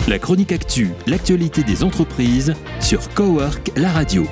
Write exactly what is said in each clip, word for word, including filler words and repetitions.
La chronique actu, l'actualité des entreprises sur Cowork, la radio.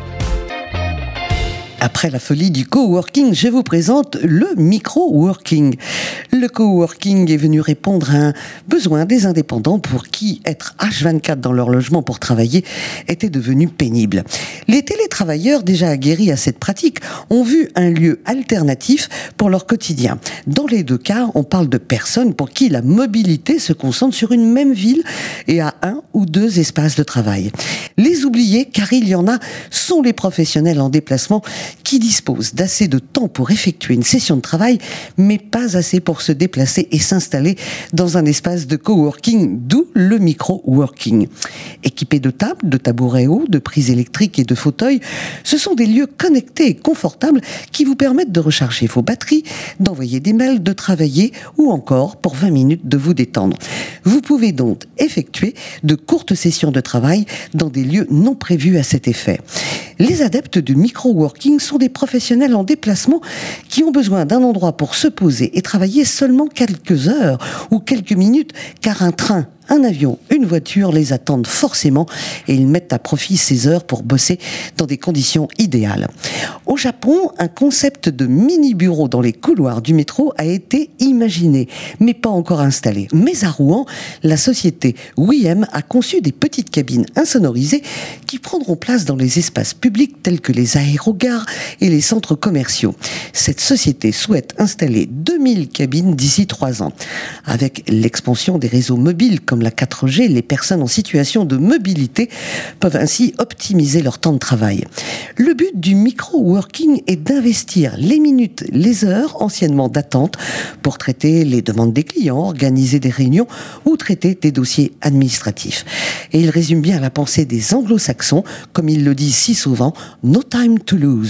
Après la folie du coworking, je vous présente le micro-working. Le coworking est venu répondre à un besoin des indépendants pour qui être H vingt-quatre dans leur logement pour travailler était devenu pénible. Les télétravailleurs, déjà aguerris à cette pratique, ont vu un lieu alternatif pour leur quotidien. Dans les deux cas, on parle de personnes pour qui la mobilité se concentre sur une même ville et à un ou deux espaces de travail. Les oubliés, car il y en a, sont les professionnels en déplacement qui disposent d'assez de temps pour effectuer une session de travail, mais pas assez pour se déplacer et s'installer dans un espace de coworking, d'où le micro-working. Équipés de tables, de tabourets hauts, de prises électriques et de fauteuils, ce sont des lieux connectés et confortables qui vous permettent de recharger vos batteries, d'envoyer des mails, de travailler ou encore, pour vingt minutes, de vous détendre. Vous pouvez donc effectuer de courtes sessions de travail dans des lieux non prévus à cet effet. Les adeptes du micro-working sont des professionnels en déplacement qui ont besoin d'un endroit pour se poser et travailler seulement quelques heures ou quelques minutes, car un train, un avion, une voiture les attendent forcément et ils mettent à profit ces heures pour bosser dans des conditions idéales. Au Japon, un concept de mini-bureau dans les couloirs du métro a été imaginé, mais pas encore installé. Mais à Rouen, la société W I M a conçu des petites cabines insonorisées qui prendront place dans les espaces publics tels que les aérogares et les centres commerciaux. Cette société souhaite installer deux mille cabines d'ici trois ans. Avec l'expansion des réseaux mobiles comme la quatre G, les personnes en situation de mobilité peuvent ainsi optimiser leur temps de travail. Le but du micro-working est d'investir les minutes, les heures anciennement d'attente pour traiter les demandes des clients, organiser des réunions ou traiter des dossiers administratifs. Et il résume bien la pensée des anglo-saxons, comme ils le disent si souvent, « no time to lose ».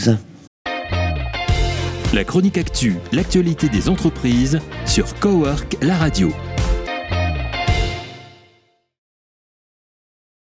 La chronique actu, l'actualité des entreprises sur Cowork, la radio.